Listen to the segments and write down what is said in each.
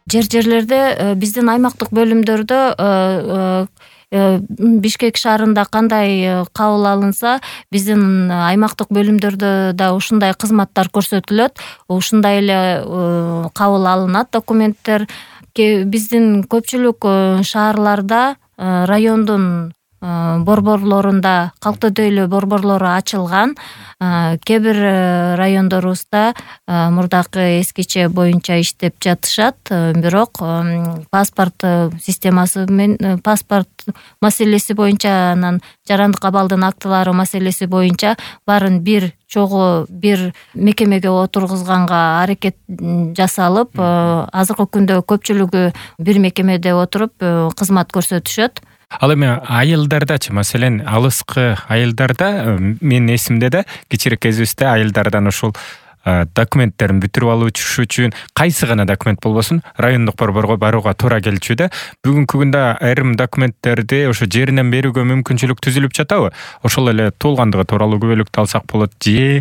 Жерлерде биздин аймактык бөлүмдөрдө Бишкек шаарында кандай кабыл алынса, биздин аймактык бөлүмдөрдө да ушундай кызматтар көрсөтүлөт. Ушундай эле кабыл алынат документтер. Биздин көпчүлүк шаарларда райондун борборлорунда калктуу дөйлөө борборлору ачылган. Кээ бир райондорубузда мурдакы эскиче боюнча иштеп жатышат, бирок паспорт системасы менен паспорт маселеси боюнча, анан жарандык абалдын актылары маселеси боюнча баарын бир чогуу бир мекемеге отургузганга аракет жасалып, азыркы күндө көпчүлүгү бир мекемеде отуруп кызмат көрсөтүшөт. Ал эми айылдардачы, маселен, алыскы айылдарда менин эсимде да кичирээк кезибизде айылдардан ушул документтерин бүтүрүп алуучу үчүн кайсы гана документ болбосун райондук борборго барууга туура келчү да. Бүгүнкү күндө айрым документтерди ошо жеринен берүүгө мүмкүнчүлүк түзүлүп жатабы? Ошол эле туулгандыгы тууралуу күбөлүктү алсак болот же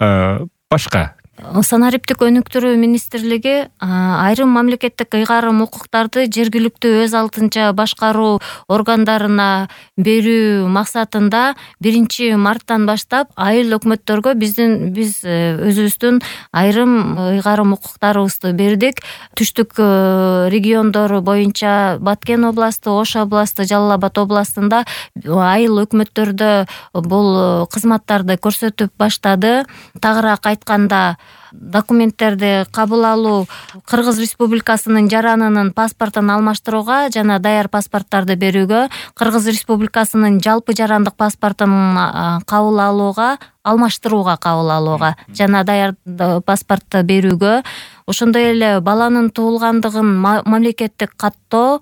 башка? Санариптик өнүктүрүү министрлиги айрым мамлекеттик ыйгарым укуктарды жергиликтүү өз алдынча башкаруу органдарына берүү максатында 1-марттан баштап айыл өкмөттөргө биз өзүбүздүн айрым ыйгарым укуктарыбызды бердик. Түштүк региондору боюнча Баткен областы, Ош областы, Жалал Абад областында айыл өкмөттөрдө бул кызматтарды көрсөтүп баштады. Тагыраак айтканда, документтерди кабыл алуу Кыргыз Республикасынын жаранынын паспортун алмаштырууга жана даяр паспорттарды берүүгө, Кыргыз Республикасынын жалпы жарандык паспортун кабыл алууга, алмаштырууга кабыл алууга жана даяр паспортты берүүгө, ошондой эле баланын туулгандыгын мамлекеттик каттоо,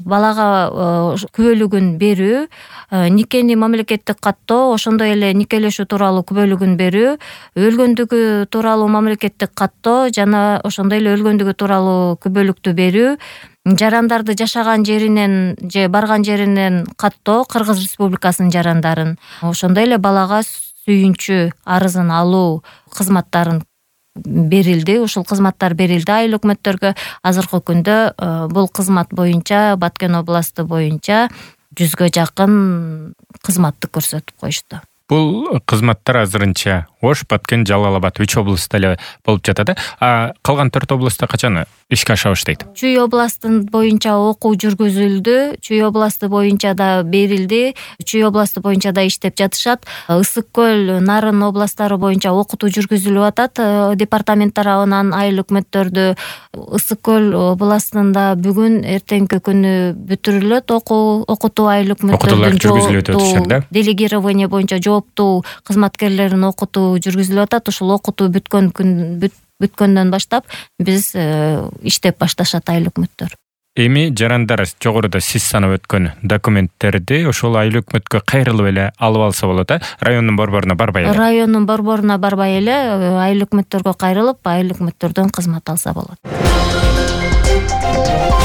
балага күбөлүгүн берүү, никени мамлекеттик каттоо, ошондой эле никелешүү тууралуу күбөлүгүн берүү, өлгөндүгү тууралуу мамлекеттик каттоо жана ошондой эле өлгөндүгү тууралуу күбөлүктү берүү, жарандарды жашаган жеринен же барган жеринен каттоо, Кыргыз Республикасынын жарандарын, ошондой эле балага сүйүнчү арызын алуу кызматтарын берилди. Ушул кызматтар берилди айыл өкмөттөргө. Азыркы күндө бул кызмат боюнча Баткен областы боюнча 100гө жакын кызматты көрсөтүп коюшту. Бул кызматтар азырынча Ош, Баткен, Жалал Абад 3 областта эле болуп жатат. Калган 4 областта качан ишке аша баштайт? Чүй областын боюнча окуу жүргүзүлдү. Чүй областы боюнча да берилди. Чүй областы боюнча да иштеп жатышат. Ысык көл, Нарын областтары боюнча окутуу жүргүзүлүп атат. Департамент тарабынан айыл өкмөттөрдү Ысык көл областында бүгүн эртеңки күнү бүтүрүлөт. Окутуу айыл өкмөттөрдүн делегирование боюнча жооптуу кызматкерлерин окутуу жүргүзүлүп атат. Ушул окутуу бүткөндөн баштап биз иштеп башташат айыл өкмөттөр. Эми жарандар жогоруда сиз санап өткөн документтерди ошол айыл өкмөткө кайрылып эле алып алса болот, райондун борборуна барбай эле. Райондун борборуна барбай эле айыл өкмөттөргө кайрылып, айыл өкмөттөрдөн кызмат алса болот.